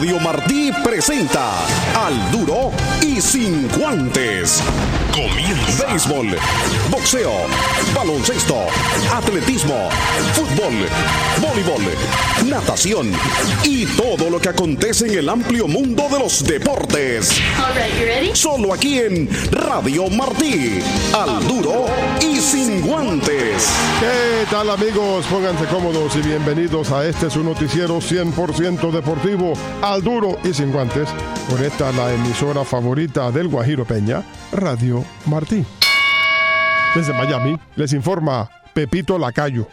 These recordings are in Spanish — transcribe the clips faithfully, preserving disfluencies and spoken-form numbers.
Radio Martí presenta Al Duro y Sin Guantes. Comienza. Béisbol, boxeo, baloncesto, atletismo, fútbol, voleibol, natación y todo lo que acontece en el amplio mundo de los deportes. All right, you ready? Solo aquí en Radio Martí. Al Duro y Sin Guantes. ¿Qué tal, amigos? Pónganse cómodos y bienvenidos a este su noticiero cien por ciento deportivo, Al Duro y Sin Guantes. Por esta la emisora favorita del Guajiro Peña, Radio Martí. Desde Miami les informa Pepito Lacayo.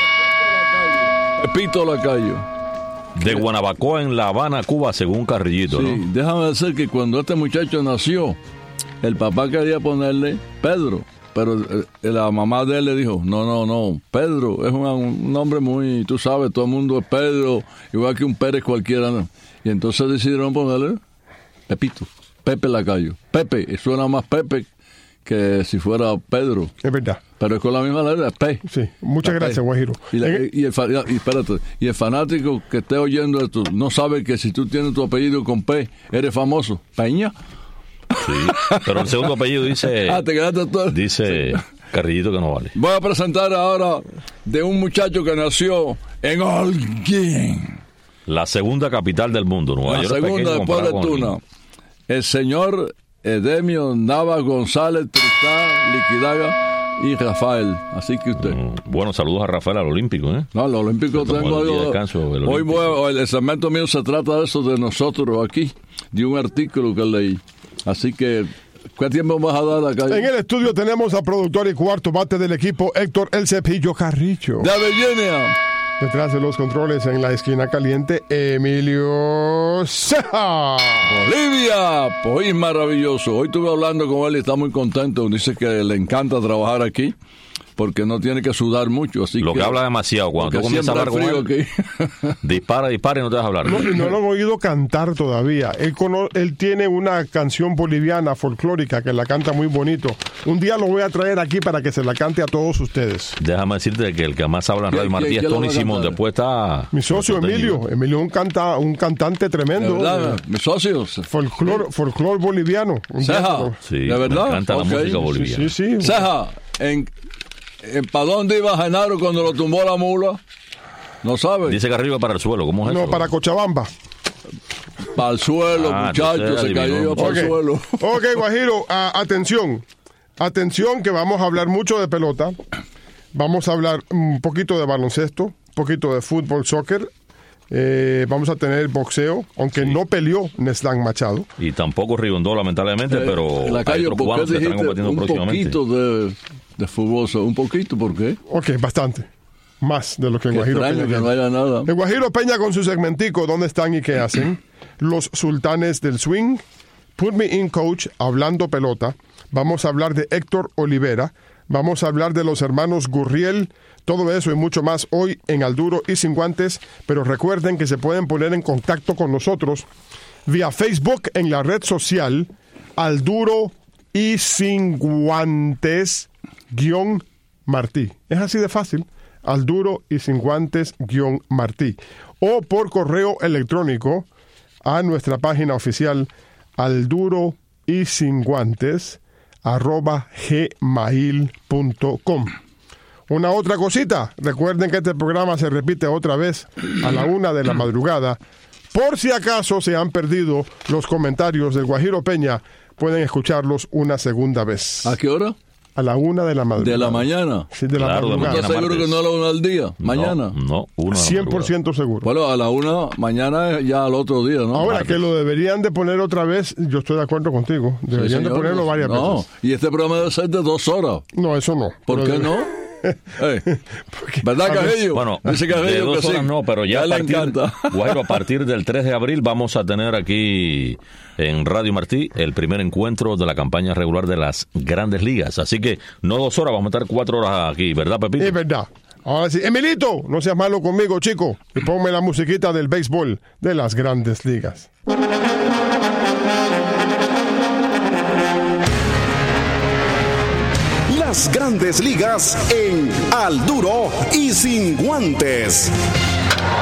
Pepito Lacayo. De Guanabacoa en La Habana, Cuba, según Carrillito, Sí, ¿no? déjame decir que cuando este muchacho nació, el papá quería ponerle Pedro, pero eh, la mamá de él le dijo, no, no, no, Pedro es un, un nombre muy, tú sabes, todo el mundo es Pedro, igual que un Pérez cualquiera, ¿no? Y entonces decidieron ponerle Pepito, Pepe Lacayo. Pepe, suena más Pepe que si fuera Pedro. Es verdad. Pero es con la misma letra, P. Sí, muchas La gracias, P. Guajiro. Y, la, En- y, el, fa- y, espérate, y el fanático que esté oyendo esto no sabe que si tú tienes tu apellido con P, eres famoso. Peña. Sí, pero el segundo apellido dice, Ah, te quedaste todo. dice Carrillito que no vale. Voy a presentar ahora de un muchacho que nació en Holguín, La segunda capital del mundo, Nueva la York. es segunda pequeño después de comparado con Tuna. Holguín. El señor Edemio Nava González Tristán Liquidaga y Rafael. Así que usted. Mm, Bueno, saludos a Rafael al Olímpico, ¿eh? No, los olímpicos Se tomó tengo el día de algo. descanso del Hoy Olímpico. voy, el segmento mío se trata de eso, de nosotros aquí, de un artículo que leí. Así que, ¿qué tiempo vas a dar acá? En el estudio tenemos al productor y cuarto bate del equipo, Héctor El Cepillo Carrillo. De Virginia. Detrás de los controles en la esquina caliente, Emilio Ceja. Bolivia, pues maravilloso. Hoy estuve hablando con él y está muy contento. Dice que le encanta trabajar aquí porque no tiene que sudar mucho. Así Lo que habla demasiado. Cuando tú porque comienzas a hablar con siempre él, frío aquí. dispara, dispara y no te vas a hablar. No, y no lo han oído cantar todavía. Él, cono- él tiene una canción boliviana folclórica que la canta muy bonito. Un día lo voy a traer aquí para que se la cante a todos ustedes. Déjame decirte que el que más habla en Radio ¿Quién- Martí quién- es quién lo Tony va a Simón. cantar? Después está... Mi socio nuestro Emilio. técnico. Emilio es un, canta, un cantante De tremendo. verdad, eh, mis socios. folclor, folclor boliviano. Un día- Ceja, Sí, de verdad. me encanta Ok. la música Sí, boliviana. sí, sí. Ceja, en, en ¿para dónde iba Genaro cuando lo tumbó la mula? ¿No sabes? Dice que arriba para el suelo. ¿Cómo es No, eso? para Cochabamba. Para el suelo, Ah, muchachos, entonces se cayó adivinó. para Ok, el suelo. ok, Guajiro, a- atención. Atención que vamos a hablar mucho de pelota. Vamos a hablar un poquito de baloncesto, un poquito de fútbol, soccer. Eh, vamos a tener boxeo, aunque no peleó Neslan Machado. Y tampoco Rigondó, lamentablemente, pero hay Lacayo, otros ¿por cubanos qué que estarán dijiste combatiendo un próximamente. poquito de, de fútbol? ¿Un poquito? ¿Por qué? Ok, bastante. Más de lo que en Qué Guajiro extraño Peña que no tiene. haya nada. En Guajiro Peña con su segmentico, ¿dónde están y qué hacen? Los sultanes del swing. Put Me In Coach, hablando pelota. Vamos a hablar de Héctor Olivera. Vamos a hablar de los hermanos Gurriel. Todo eso y mucho más hoy en Al Duro y Sin Guantes. Pero recuerden que se pueden poner en contacto con nosotros vía Facebook en la red social Al Duro y Sin Guantes guión Martí. Es así de fácil. Al Duro y Sin Guantes guión Martí. O por correo electrónico a nuestra página oficial Al Duro y Sin Guantes arroba gmail punto com. Una otra cosita, recuerden que este programa se repite otra vez a la una de la madrugada. Por si acaso se han perdido los comentarios del Guajiro Peña, pueden escucharlos una segunda vez. ¿A qué hora? A la una de la madrugada. De la mañana. Sí, de la Claro, de madrugada. mañana. ¿Estás seguro martes. que no a la una al día? Mañana. No, no uno de la cien por ciento seguro. Bueno, a la una, mañana es ya al otro día, ¿no? Ahora, martes. que lo deberían de poner otra vez, yo estoy de acuerdo contigo. Sí, Deberían de señor. ponerlo varias No, veces. y este programa debe ser de dos horas. No, eso no. ¿Por Pero qué de- no? Ey, ¿verdad, a ver, Carrillo? Bueno, Dice de Carrillo dos que sí. horas no, pero ya A a él le partir, encanta. Guajiro, a partir del tres de abril vamos a tener aquí en Radio Martí el primer encuentro de la campaña regular de las Grandes Ligas. Así que no dos horas, vamos a estar cuatro horas aquí, ¿verdad, Pepito? Es verdad. Ahora sí, Emilito, no seas malo conmigo, chico. Y ponme la musiquita del béisbol de las Grandes Ligas. Las Grandes Ligas en Al Duro y Sin Guantes.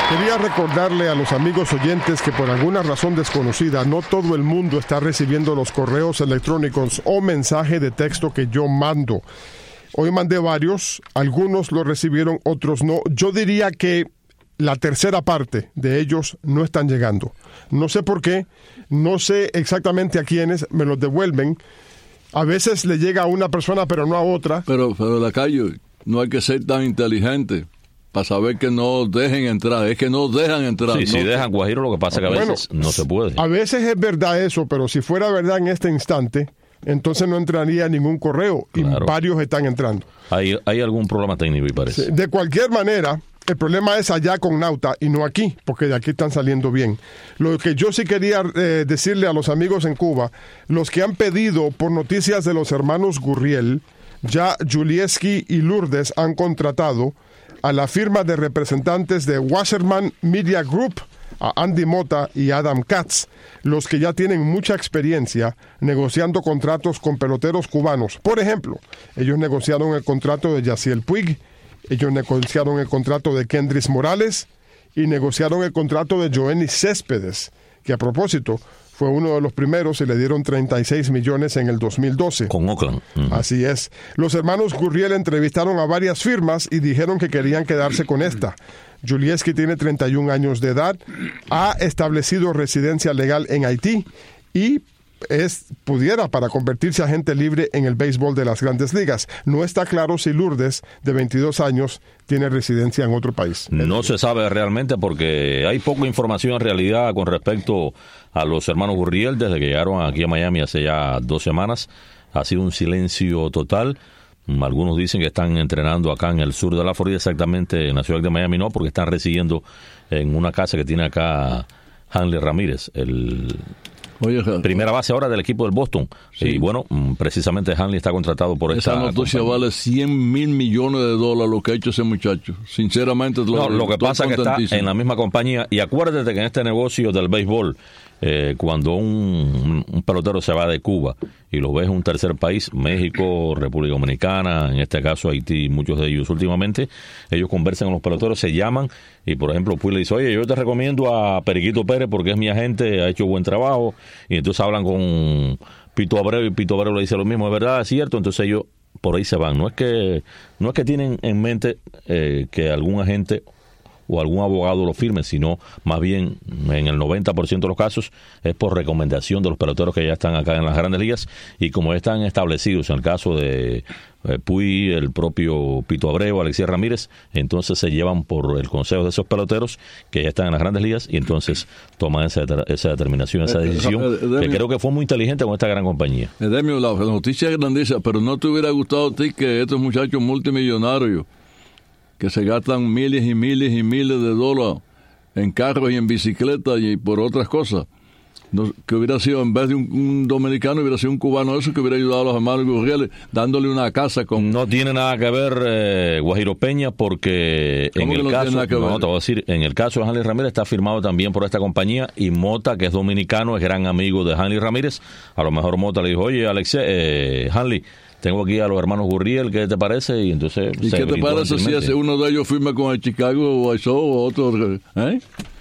Quería recordarle a los amigos oyentes que por alguna razón desconocida no todo el mundo está recibiendo los correos electrónicos o mensaje de texto que yo mando. Hoy mandé varios, algunos lo recibieron, otros no. Yo diría que la tercera parte de ellos no están llegando. No sé por qué, no sé exactamente a quiénes, me los devuelven. A veces le llega a una persona pero no a otra. Pero, pero Lacayo, no hay que ser tan inteligente para saber que no dejen entrar, es que no dejan entrar. Sí, no, si dejan Guajiro, lo que pasa es que a bueno, veces no se puede. A veces es verdad eso, pero si fuera verdad en este instante, entonces no entraría ningún correo, claro. Y varios están entrando. Hay, hay algún problema técnico, y parece. Sí, de cualquier manera, el problema es allá con Nauta y no aquí, porque de aquí están saliendo bien. Lo que yo sí quería eh, decirle a los amigos en Cuba, los que han pedido por noticias de los hermanos Gurriel, ya Julieski y Lourdes han contratado a la firma de representantes de Wasserman Media Group, a Andy Mota y Adam Katz, los que ya tienen mucha experiencia negociando contratos con peloteros cubanos. Por ejemplo, ellos negociaron el contrato de Yaciel Puig, ellos negociaron el contrato de Kendrys Morales y negociaron el contrato de Joenny Céspedes, que a propósito fue uno de los primeros y le dieron treinta y seis millones en el dos mil doce. Con Oakland. Uh-huh. Así es. Los hermanos Gurriel entrevistaron a varias firmas y dijeron que querían quedarse con esta. Julieski tiene treinta y un años de edad, ha establecido residencia legal en Haití y es pudiera para convertirse a agente libre en el béisbol de las Grandes Ligas. No está claro si Lourdes, de veintidós años, tiene residencia en otro país. No se sabe realmente porque hay poca información en realidad con respecto a los hermanos Gurriel desde que llegaron aquí a Miami hace ya dos semanas. Ha sido un silencio total. Algunos dicen que están entrenando acá en el sur de la Florida, exactamente en la ciudad de Miami no, porque están residiendo en una casa que tiene acá Hanley Ramírez, el Oye, primera base ahora del equipo del Boston. Sí. Y bueno, precisamente Hanley está contratado por esta Esa noticia compañía. Vale cien mil millones de dólares lo que ha hecho ese muchacho. Sinceramente, no, lo que pasa es que está en la misma compañía. Y acuérdate que en este negocio del béisbol, eh, cuando un, un pelotero se va de Cuba y lo ves en un tercer país, México, República Dominicana, en este caso Haití, muchos de ellos últimamente, ellos conversan con los peloteros, se llaman y por ejemplo Puy le dice, oye, yo te recomiendo a Periquito Pérez porque es mi agente, ha hecho buen trabajo, y entonces hablan con Pito Abreu y Pito Abreu le dice lo mismo, es verdad, es cierto, entonces ellos por ahí se van. No es que no es que tienen en mente eh, que algún agente o algún abogado lo firme, sino más bien en el noventa por ciento de los casos es por recomendación de los peloteros que ya están acá en las Grandes Ligas, y como ya están establecidos en el caso de eh, Puy, el propio Pito Abreu, Alexis Ramírez, entonces se llevan por el consejo de esos peloteros que ya están en las Grandes Ligas y entonces toman esa, esa determinación, esa decisión, eh, eh, que creo que fue muy inteligente con esta gran compañía. Edemio, la noticia es grandísima, pero ¿no te hubiera gustado a ti que estos muchachos multimillonarios que se gastan miles y miles y miles de dólares en carros y en bicicletas y por otras cosas, no, que hubiera sido, en vez de un, un dominicano, hubiera sido un cubano eso que hubiera ayudado a los hermanos Gurriel dándole una casa con... No tiene nada que ver eh, Guajiro Peña, porque en el no caso, no, te voy a decir, en el caso de Hanley Ramírez está firmado también por esta compañía, y Mota, que es dominicano, es gran amigo de Hanley Ramírez. A lo mejor Mota le dijo, oye, Alex, eh, Hanley, tengo aquí a los hermanos Gurriel, ¿qué te parece? Y entonces ¿Y qué te parece si hace uno de ellos firma con el Chicago White Sox o otro? ¿Eh?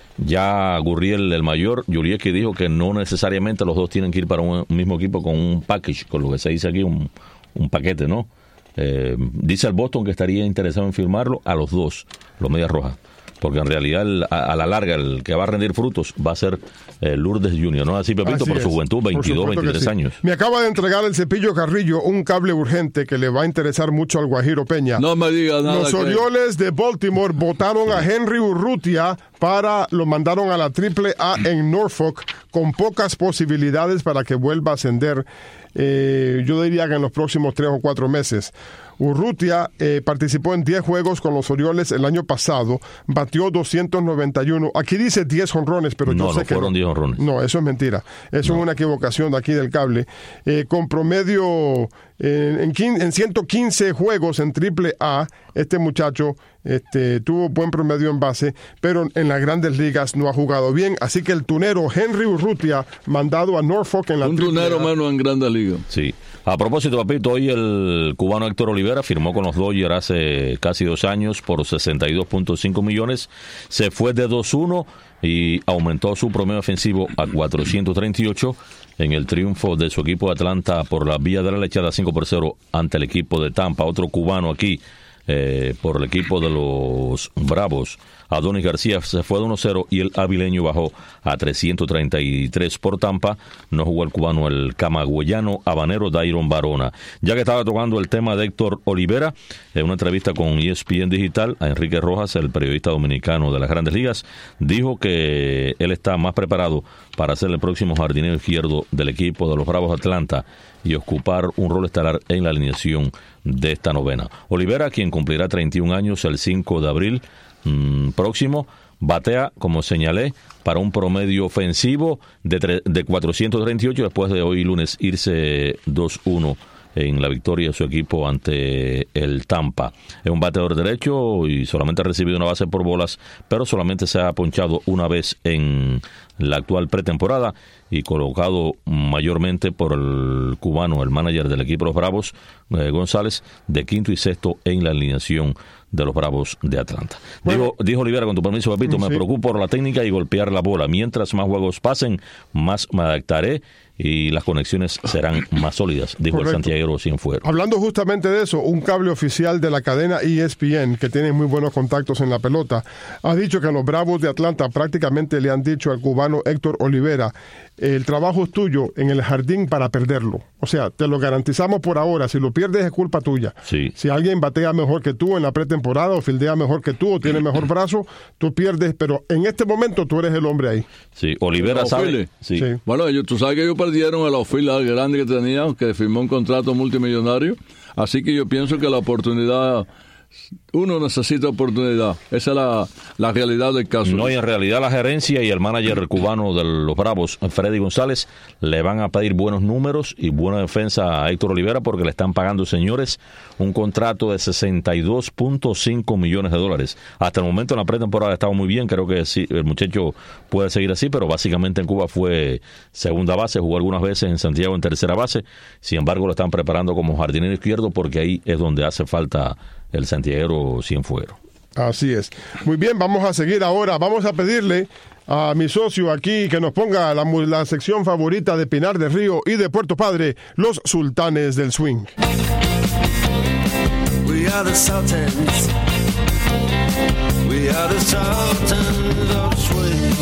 Ya Gurriel, el mayor, Julieski dijo que no necesariamente los dos tienen que ir para un mismo equipo con un package, con lo que se dice aquí, un, un paquete, ¿no? Eh, dice el Boston que estaría interesado en firmarlo a los dos, los Medias Rojas, porque en realidad el, a, a la larga el que va a rendir frutos va a ser eh, Lourdes junior, ¿no? Así, Pepito, Así por es. su juventud, veintidós, veintitrés sí. años. Me acaba de entregar el Cepillo Carrillo un cable urgente que le va a interesar mucho al Guajiro Peña. No me diga nada. Los que... Orioles de Baltimore votaron a Henry Urrutia para, lo mandaron a la triple A en Norfolk, con pocas posibilidades para que vuelva a ascender, eh, yo diría que en los próximos tres o cuatro meses. Urrutia eh, participó en diez juegos con los Orioles el año pasado, batió doscientos noventa y uno. Aquí dice diez jonrones, pero no, yo sé no que fueron no. diez jonrones. No, eso es mentira. Eso no. es una equivocación de aquí del cable. Eh, con promedio eh, en, en ciento quince juegos en triple A, este muchacho este, tuvo buen promedio en base, pero en las Grandes Ligas no ha jugado bien. Así que el tunero Henry Urrutia, mandado a Norfolk en la Un triple A. tunero menos en Grandes Ligas. Sí. A propósito, papito, hoy el cubano Héctor Olivera firmó con los Dodgers hace casi dos años por sesenta y dos punto cinco millones. Se fue de dos uno y aumentó su promedio ofensivo a cuatrocientos treinta y ocho en el triunfo de su equipo de Atlanta por la vía de la lechada cinco por cero ante el equipo de Tampa. Otro cubano aquí eh, por el equipo de los Bravos, Adonis García, se fue de uno cero y el avileño bajó a trescientos treinta y tres por Tampa. No jugó el cubano, el camagüeyano habanero Dairon Barona. Ya que estaba tocando el tema de Héctor Olivera, en una entrevista con E S P N Digital, a Enrique Rojas, el periodista dominicano de las Grandes Ligas, dijo que él está más preparado para ser el próximo jardinero izquierdo del equipo de los Bravos de Atlanta y ocupar un rol estelar en la alineación de esta novena. Olivera, quien cumplirá treinta y un años el cinco de abril mmm, próximo, batea, como señalé, para un promedio ofensivo de, de cuatrocientos treinta y ocho, después de hoy lunes irse dos uno en la victoria de su equipo ante el Tampa. Es un bateador derecho y solamente ha recibido una base por bolas, pero solamente se ha ponchado una vez en la actual pretemporada y colocado mayormente por el cubano, el manager del equipo de los Bravos, eh, González, de quinto y sexto en la alineación de los Bravos de Atlanta. Bueno, dijo, dijo Olivera, con tu permiso, papito, sí. Me preocupo por la técnica y golpear la bola. Mientras más juegos pasen, más me adaptaré y las conexiones serán más sólidas, dijo Correcto. El santiaguero Cienfuegos. Hablando justamente de eso, un cable oficial de la cadena E S P N, que tiene muy buenos contactos en la pelota, ha dicho que los Bravos de Atlanta prácticamente le han dicho al cubano Héctor Olivera: el trabajo es tuyo en el jardín para perderlo. O sea, te lo garantizamos por ahora. Si lo pierdes es culpa tuya. Sí. Si alguien batea mejor que tú en la pretemporada o fildea mejor que tú o tiene mejor brazo, tú pierdes, pero en este momento tú eres el hombre ahí. Sí, Olivera sabe. Sí. Sí. Bueno, ellos, tú sabes que ellos perdieron el outfield grande que tenían, que firmó un contrato multimillonario. Así que yo pienso que la oportunidad... Uno necesita oportunidad. Esa es la, la realidad del caso. No, y en realidad la gerencia y el manager cubano de los Bravos, Freddy González, le van a pedir buenos números y buena defensa a Héctor Olivera porque le están pagando, señores, un contrato de sesenta y dos punto cinco millones de dólares. Hasta el momento en la pretemporada ha estado muy bien. Creo que sí, el muchacho puede seguir así, pero básicamente en Cuba fue segunda base, jugó algunas veces en Santiago en tercera base. Sin embargo, lo están preparando como jardinero izquierdo porque ahí es donde hace falta el santiaguero Cienfuegos. Así es. Muy bien, vamos a seguir ahora. Vamos a pedirle a mi socio aquí que nos ponga la, la sección favorita de Pinar del Río y de Puerto Padre, los Sultanes del Swing. We are the Sultans. We are the Sultans of Swing.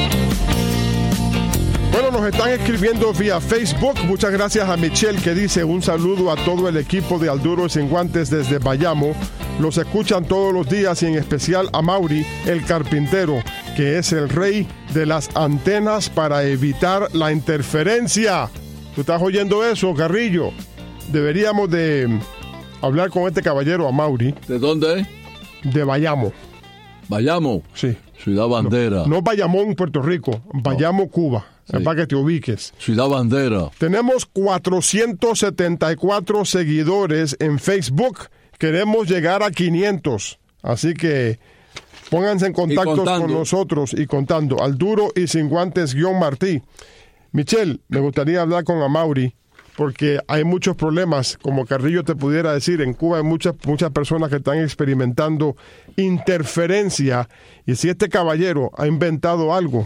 Bueno, nos están escribiendo vía Facebook. Muchas gracias a Michelle, que dice: un saludo a todo el equipo de Al Duro y Sin Guantes desde Bayamo. Los escuchan todos los días y en especial a Mauri, el carpintero, que es el rey de las antenas para evitar la interferencia. ¿Tú estás oyendo eso, Carrillo? Deberíamos de hablar con este caballero, a Mauri. ¿De dónde es? De Bayamo. ¿Bayamo? Sí. Ciudad Bandera. No, no Bayamón, Puerto Rico. Bayamo, no. Cuba. Sí. Para que te ubiques. Ciudad Bandera. Tenemos cuatrocientos setenta y cuatro seguidores en Facebook. Queremos llegar a quinientos. Así que pónganse en contacto con nosotros y contando. Al Duro y Sin Guantes guión Martí. Michelle, me gustaría hablar con Amaury, porque hay muchos problemas, como Carrillo te pudiera decir. En Cuba hay muchas, muchas personas que están experimentando interferencia. Y si este caballero ha inventado algo...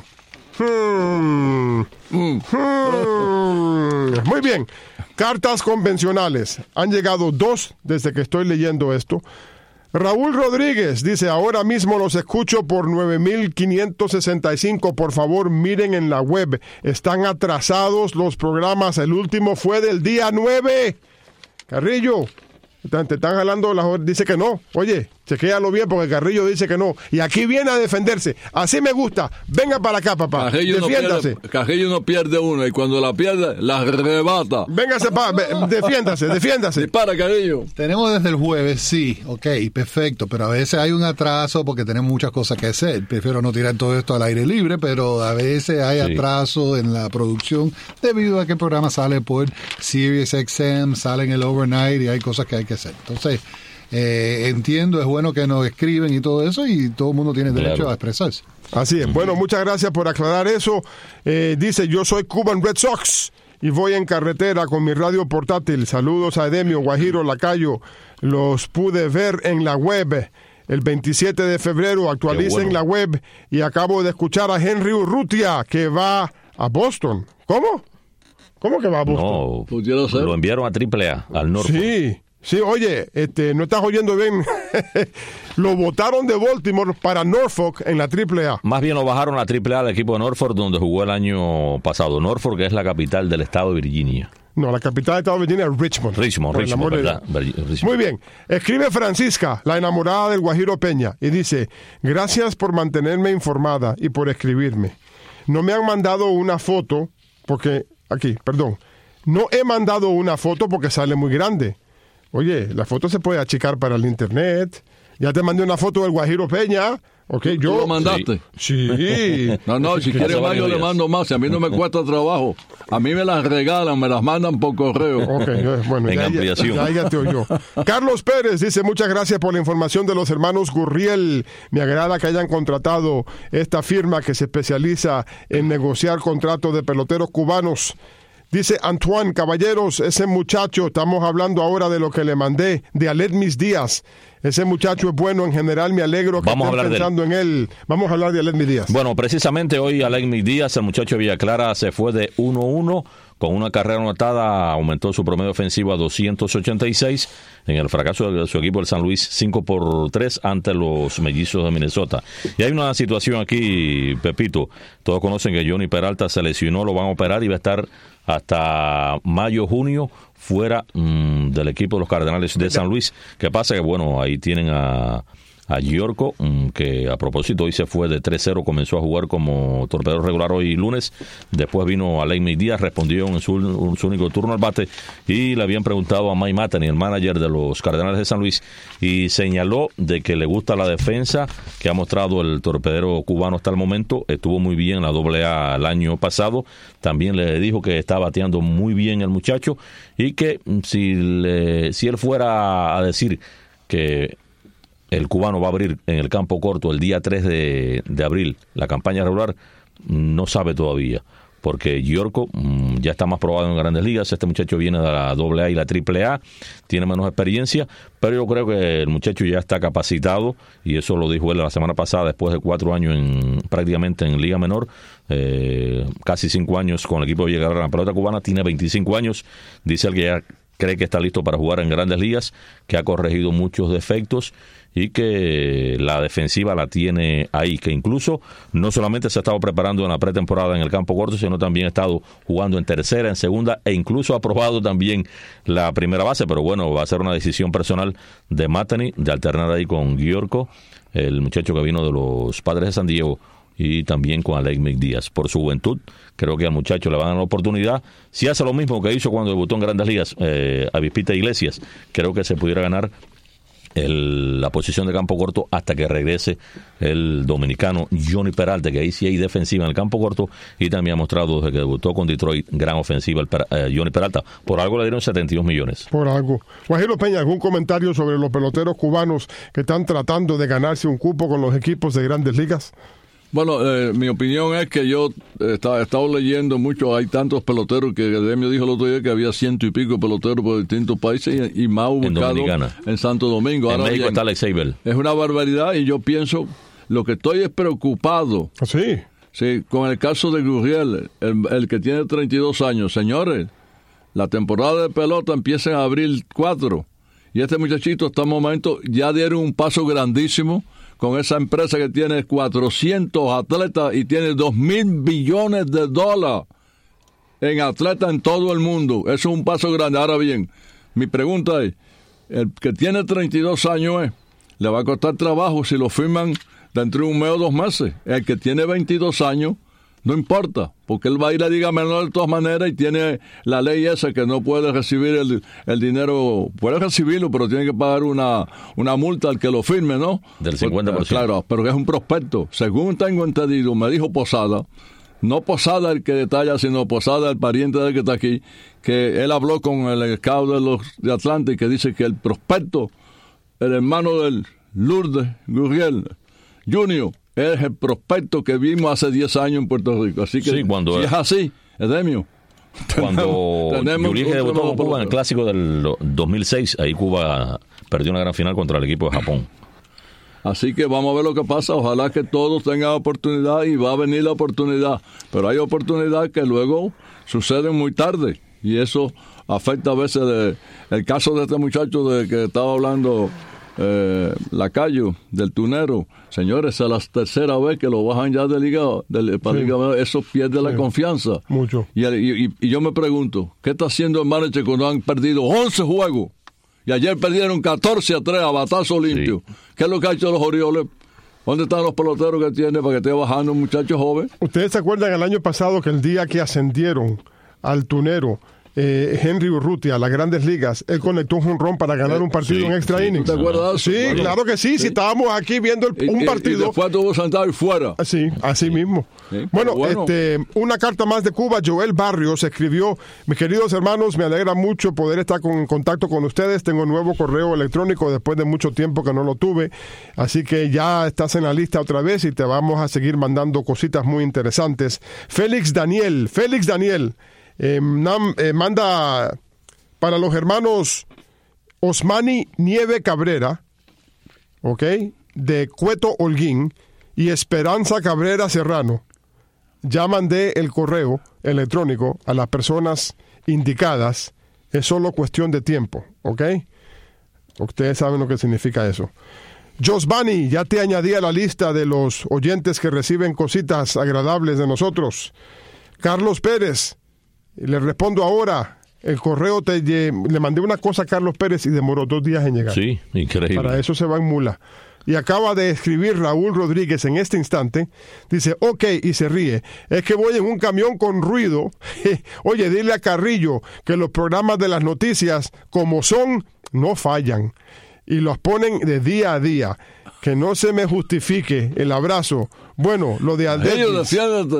Hmm. Hmm. Muy bien. Cartas convencionales. Han llegado dos desde que estoy leyendo esto. Raúl Rodríguez dice: ahora mismo los escucho por nueve mil quinientos sesenta y cinco. Por favor, miren en la web. Están atrasados los programas. El último fue del día nueve. Carrillo, te están jalando las horas. Dice que no. Oye, chequéalo bien porque Carrillo dice que no. Y aquí viene a defenderse. Así me gusta. Venga para acá, papá. Carrillo Defiéndase. No pierde, Carrillo no pierde una y cuando la pierde, la rebata. Véngase, pa, defiéndase, defiéndase. Dispara, Carrillo. Tenemos desde el jueves, sí, ok, perfecto. Pero a veces hay un atraso porque tenemos muchas cosas que hacer. Prefiero no tirar todo esto al aire libre, pero a veces hay sí. atraso en la producción debido a que el programa sale por Sirius X M, sale en el overnight y hay cosas que hay que hacer. Entonces... Eh, entiendo, es bueno que nos escriben y todo eso, y todo el mundo tiene derecho claro. a expresarse. Así es. Bueno, muchas gracias por aclarar eso. Eh, dice: yo soy Cuban Red Sox y voy en carretera con mi radio portátil. Saludos a Edemio, Guajiro, Lacayo. Los pude ver en la web el veintisiete de febrero. Actualicen bueno. la web y acabo de escuchar a Henry Urrutia que va a Boston. ¿Cómo? ¿Cómo que va a Boston? No, lo enviaron a triple A, al norte. Sí, sí, oye, este, no estás oyendo bien. Lo votaron de Baltimore para Norfolk en la triple A. Más bien lo bajaron a la triple A del equipo de Norfolk, donde jugó el año pasado. Norfolk es la capital del estado de Virginia. No, la capital del estado de Virginia es Richmond. Richmond, Richmond, ¿verdad? Richmond. Muy bien. Escribe Francisca, la enamorada del Guajiro Peña, y dice, gracias por mantenerme informada y por escribirme. No me han mandado una foto, porque, aquí, perdón, no he mandado una foto porque sale muy grande. Oye, la foto se puede achicar para el internet. Ya te mandé una foto del Guajiro Peña. Okay, yo, ¿Tú lo mandaste? Sí. sí. No, no, si quieres más yo le mando más. Si a mí no me cuesta trabajo. A mí me las regalan, me las mandan por correo. Ok, bueno, en ya, ampliación. Ya, ya, ya te oyó. Carlos Pérez dice, muchas gracias por la información de los hermanos Gurriel. Me agrada que hayan contratado esta firma que se especializa en negociar contratos de peloteros cubanos. Dice Antoine, caballeros, ese muchacho, estamos hablando ahora de lo que le mandé, de Aledmis Díaz. Ese muchacho es bueno, en general me alegro que Vamos estén pensando en él. Vamos a hablar de Aledmis Díaz. Bueno, precisamente hoy Aledmis Díaz, el muchacho de Villa Clara, se fue de uno uno. Con una carrera anotada, aumentó su promedio ofensivo a doscientos ochenta y seis en el fracaso de su equipo, el San Luis, cinco por tres ante los Mellizos de Minnesota. Y hay una situación aquí, Pepito. Todos conocen que Johnny Peralta se lesionó, lo van a operar y va a estar hasta mayo, junio fuera mmm, del equipo de los Cardenales de San Luis. ¿Qué pasa? Que bueno, ahí tienen a... a Giorco, que a propósito hoy se fue de tres cero, comenzó a jugar como torpedero regular hoy lunes, después vino Aledmis Díaz, respondió en su, en su único turno al bate y le habían preguntado a Mike Matheny, el manager de los Cardenales de San Luis, y señaló de que le gusta la defensa que ha mostrado el torpedero cubano hasta el momento. Estuvo muy bien en la doble A el año pasado, también le dijo que está bateando muy bien el muchacho y que si, le, si él fuera a decir que el cubano va a abrir en el campo corto el día tres de, de abril la campaña regular, no sabe todavía, porque Giorco mmm, ya está más probado en Grandes Ligas. Este muchacho viene de la doble A y la triple A, tiene menos experiencia, pero yo creo que el muchacho ya está capacitado, y eso lo dijo él la semana pasada, después de cuatro años en, prácticamente en Liga Menor, eh, casi cinco años con el equipo de Villa Clara. La pelota cubana tiene veinticinco años, dice él que ya cree que está listo para jugar en Grandes Ligas, que ha corregido muchos defectos y que la defensiva la tiene ahí, que incluso no solamente se ha estado preparando en la pretemporada en el campo corto, sino también ha estado jugando en tercera, en segunda, e incluso ha probado también la primera base. Pero bueno, va a ser una decisión personal de Matheny de alternar ahí con Giorco, el muchacho que vino de los Padres de San Diego, y también con Aledmis Díaz. Por su juventud, creo que al muchacho le van a dar la oportunidad. Si hace lo mismo que hizo cuando debutó en Grandes Ligas, eh, a Vispita Iglesias, creo que se pudiera ganar el, la posición de campo corto hasta que regrese el dominicano Johnny Peralta, que ahí sí hay defensiva en el campo corto, y también ha mostrado desde que debutó con Detroit gran ofensiva el, eh, Johnny Peralta. Por algo le dieron setenta y dos millones. Por algo. Guajiro Peña, ¿algún comentario sobre los peloteros cubanos que están tratando de ganarse un cupo con los equipos de Grandes Ligas? Bueno, eh, mi opinión es que yo he estado, he estado leyendo mucho, hay tantos peloteros que Edemio dijo el otro día que había ciento y pico peloteros por distintos países y, y más ubicados en, en Santo Domingo. En Ahora México bien, está Alex Abel. Es una barbaridad, y yo pienso, lo que estoy es preocupado. ¿Sí? Sí, con el caso de Gurriel, el, el que tiene treinta y dos años. Señores, la temporada de pelota empieza en abril cuatro, y este muchachito hasta el momento ya dieron un paso grandísimo con esa empresa que tiene cuatrocientos atletas y tiene dos mil billones de dólares en atletas en todo el mundo. Eso es un paso grande. Ahora bien, mi pregunta es, el que tiene treinta y dos años, ¿eh? le va a costar trabajo si lo firman dentro de un mes o dos meses. El que tiene veintidós años, no importa, porque él va a ir a Liga Menor de todas maneras y tiene la ley esa que no puede recibir el, el dinero, puede recibirlo, pero tiene que pagar una, una multa al que lo firme, ¿no? Del cincuenta por ciento. Claro, pero que es un prospecto. Según tengo entendido, me dijo Posada, no Posada el que detalla, sino Posada, el pariente del que está aquí, que él habló con el scout de los de Atlanta y que dice que el prospecto, el hermano del Lourdes Gurriel Junior, es el prospecto que vimos hace diez años en Puerto Rico. Así que, sí, cuando si es así, Edemio, Cuando Yulín debutó con Cuba en el clásico del dos mil seis, ahí Cuba perdió una gran final contra el equipo de Japón. Así que vamos a ver lo que pasa. Ojalá que todos tengan oportunidad y va a venir la oportunidad. Pero hay oportunidad que luego suceden muy tarde y eso afecta a veces. De, el caso de este muchacho de que estaba hablando, eh, Lacayo, del tunero. Señores, es la tercera vez que lo bajan ya de liga, de, para sí. liga, eso pierde sí. la confianza. Mucho. Y, y, y yo me pregunto, ¿qué está haciendo el manager cuando han perdido once juegos? Y ayer perdieron catorce a tres a batazo limpio. Sí. ¿Qué es lo que ha hecho los Orioles? ¿Dónde están los peloteros que tiene para que esté bajando un muchacho joven? ¿Ustedes se acuerdan el año pasado que el día que ascendieron al tunero eh, Henry Urrutia a las Grandes Ligas, él conectó un jonrón para ganar eh, un partido sí, en extra sí, innings? ¿Te acuerdas? Sí, bueno, claro que sí, sí. Si estábamos aquí viendo el, un partido. Y, y después tuvo sentado y fuera. Sí, así sí. mismo. Sí, bueno, bueno, este, una carta más de Cuba. Joel Barrios escribió: mis queridos hermanos, me alegra mucho poder estar con, en contacto con ustedes. Tengo un nuevo correo electrónico después de mucho tiempo que no lo tuve. Así que ya estás en la lista otra vez y te vamos a seguir mandando cositas muy interesantes. Félix Daniel, Félix Daniel, eh, nam, eh, manda para los hermanos Osmani Nieve Cabrera, ¿ok? De Cueto Holguín y Esperanza Cabrera Serrano. Ya mandé el correo electrónico a las personas indicadas. Es solo cuestión de tiempo, ¿ok? Ustedes saben lo que significa eso. Josvani, ya te añadí a la lista de los oyentes que reciben cositas agradables de nosotros. Carlos Pérez, le respondo ahora. El correo, te le mandé una cosa a Carlos Pérez y demoró dos días en llegar. Sí, increíble. Para eso se va en mula. Y acaba de escribir Raúl Rodríguez en este instante. Dice, ok, y se ríe. Es que voy en un camión con ruido. Oye, dile a Carrillo que los programas de las noticias, como son, no fallan. Y los ponen de día a día. Que no se me justifique el abrazo. Bueno, lo de Aldetis.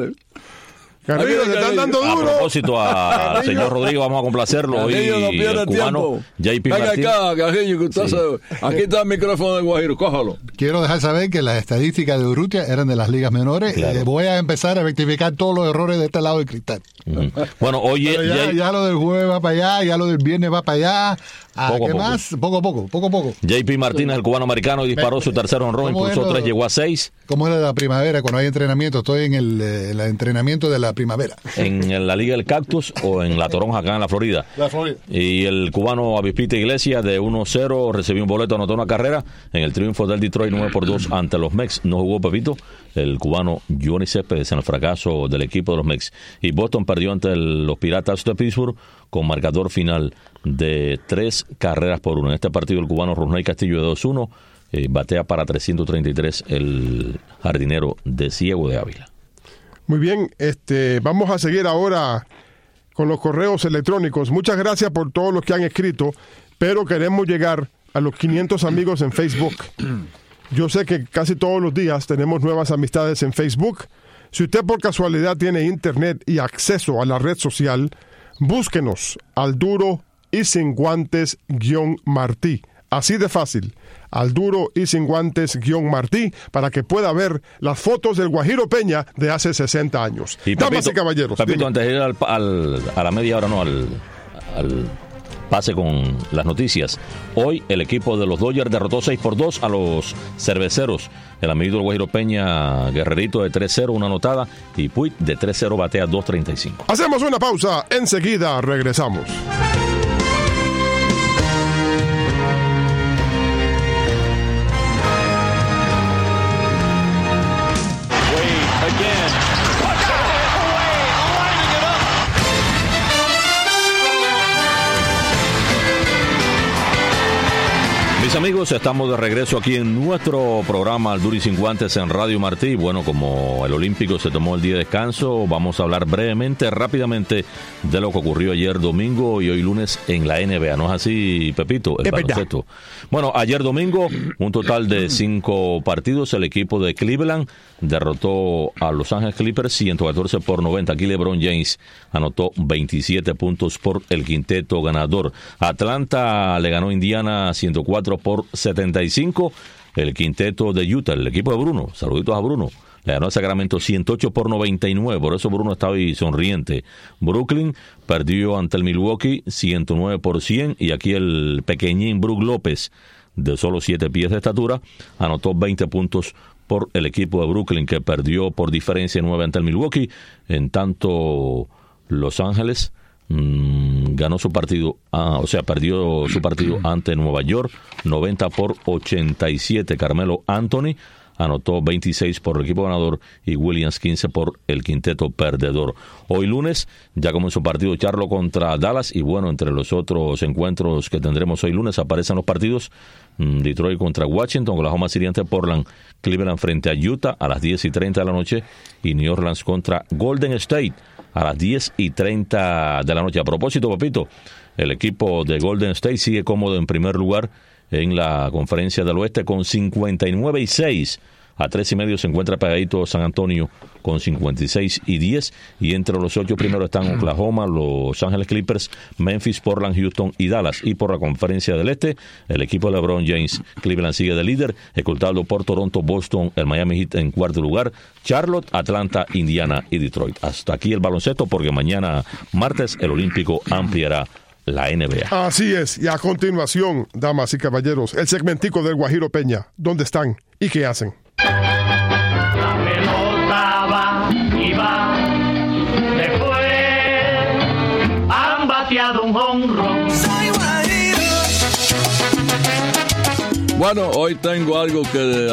Carrillo, te están dando duro. A propósito, al señor Rodrigo, vamos a complacerlo. Hoy no pierde el cubano J P Martín. Acá, Carrillo, que usted sí. Aquí está el micrófono de Guajiro, cójalo. Quiero dejar saber que las estadísticas de Urrutia eran de las ligas menores. Claro. Eh, voy a empezar a rectificar todos los errores de este lado del cristal. Uh-huh. Bueno, oye, ya, ya lo del jueves va para allá, ya lo del viernes va para allá. Ah, poco, ¿Qué poco. más? Poco a poco, poco a poco. J P Martínez, el cubano americano, disparó su tercer honrón, impulsó tres, llegó a seis. ¿Cómo era la primavera cuando hay entrenamiento? Estoy en el, el entrenamiento de la primavera. En la Liga del Cactus o en la Toronja, acá en la Florida. La Florida. Y el cubano Avispita Iglesias, de uno cero, recibió un boleto, anotó una carrera en el triunfo del Detroit nueve por dos ante los Mets. No jugó Pepito, el cubano Johnny Céspedes, en el fracaso del equipo de los Mets. Y Boston perdió ante el, los Piratas de Pittsburgh con marcador final de tres carreras por uno. En este partido el cubano Rusney Castillo de dos uno eh, batea para trescientos treinta y tres el jardinero de Ciego de Ávila. Muy bien, este, vamos a seguir ahora con los correos electrónicos. Muchas gracias por todos los que han escrito, pero queremos llegar a los quinientos amigos en Facebook. Yo sé que casi todos los días tenemos nuevas amistades en Facebook. Si usted por casualidad tiene internet y acceso a la red social, búsquenos al duro y sin guantes guión Martí. Así de fácil. Al duro y sin guantes guión Martí, para que pueda ver las fotos del Guajiro Peña de hace sesenta años. Y Damas Pepito, y caballeros. Pepito, dime. Antes de ir al, al, a la media hora, no, al, al pase con las noticias. Hoy el equipo de los Dodgers derrotó seis por dos a los Cerveceros. El amigo del Guajiro Peña, Guerrerito de tres cero, una anotada, y Puig de tres cero batea dos treinta y cinco. Hacemos una pausa, enseguida regresamos. Mis amigos, estamos de regreso aquí en nuestro programa Al Duro y Sin Guantes en Radio Martí. Bueno, como el Olímpico se tomó el día de descanso, vamos a hablar brevemente, rápidamente, de lo que ocurrió ayer domingo y hoy lunes en la N B A. ¿No es así, Pepito? El baloncesto. Bueno, ayer domingo, un total de cinco partidos. El equipo de Cleveland derrotó a Los Ángeles Clippers ciento catorce por noventa. Aquí LeBron James anotó veintisiete puntos por el quinteto ganador. Atlanta le ganó a Indiana ciento cuatro por setenta y cinco. El quinteto de Utah, el equipo de Bruno, saluditos a Bruno, le ganó a Sacramento ciento ocho por noventa y nueve, por eso Bruno está hoy sonriente. Brooklyn perdió ante el Milwaukee ciento nueve por cien, y aquí el pequeñín Brook López, de solo siete pies de estatura, anotó veinte puntos por el equipo de Brooklyn, que perdió por diferencia nueve ante el Milwaukee. En tanto, Los Ángeles mmm, ganó su partido, ah, o sea, perdió su partido ante Nueva York, noventa por ochenta y siete. Carmelo Anthony anotó veintiséis por el equipo ganador y Williams quince por el quinteto perdedor. Hoy lunes ya comenzó el partido Charlotte contra Dallas, y bueno, entre los otros encuentros que tendremos hoy lunes aparecen los partidos mmm, Detroit contra Washington, Oklahoma City ante Portland, Cleveland frente a Utah a las diez y treinta de la noche, y New Orleans contra Golden State a las diez y treinta de la noche. A propósito, papito, el equipo de Golden State sigue cómodo en primer lugar en la Conferencia del Oeste con cincuenta y nueve y seis. A tres y medio se encuentra pegadito San Antonio con cincuenta y seis y diez, y entre los ocho primeros están Oklahoma, Los Ángeles Clippers, Memphis, Portland, Houston y Dallas. Y por la Conferencia del Este, el equipo de LeBron James, Cleveland sigue de líder, escoltado por Toronto, Boston, el Miami Heat en cuarto lugar, Charlotte, Atlanta, Indiana y Detroit. Hasta aquí el baloncesto, porque mañana martes el Olímpico ampliará la N B A. Así es, y a continuación, damas y caballeros, el segmentico del Guajiro Peña. ¿Dónde están y qué hacen? La pelota va y va, después han bateado un jonrón. Bueno, hoy tengo algo que,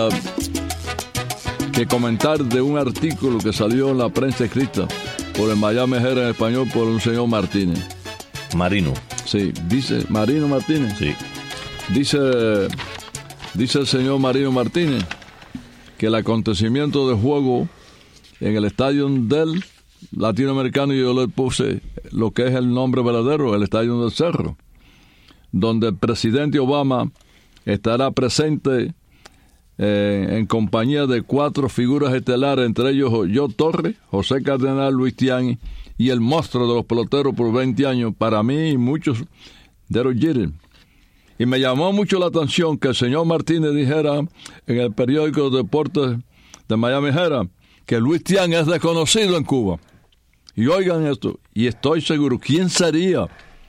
uh, que comentar de un artículo que salió en la prensa escrita por el Miami Herald en español por un señor Martínez. Marino. Sí, dice Marino Martínez. Sí. Dice, dice el señor Marino Martínez que el acontecimiento de juego en el estadio del latinoamericano, y yo le puse lo que es el nombre verdadero, el estadio del Cerro, donde el presidente Obama estará presente eh, en compañía de cuatro figuras estelares, entre ellos yo Torres, José Cardenal, Luis Tiani y el monstruo de los peloteros por veinte años, para mí y muchos de los Jeter. Y me llamó mucho la atención que el señor Martínez dijera en el periódico de Deportes de Miami Herald que Luis Tiani es desconocido en Cuba. Y oigan esto, y estoy seguro, ¿quién sería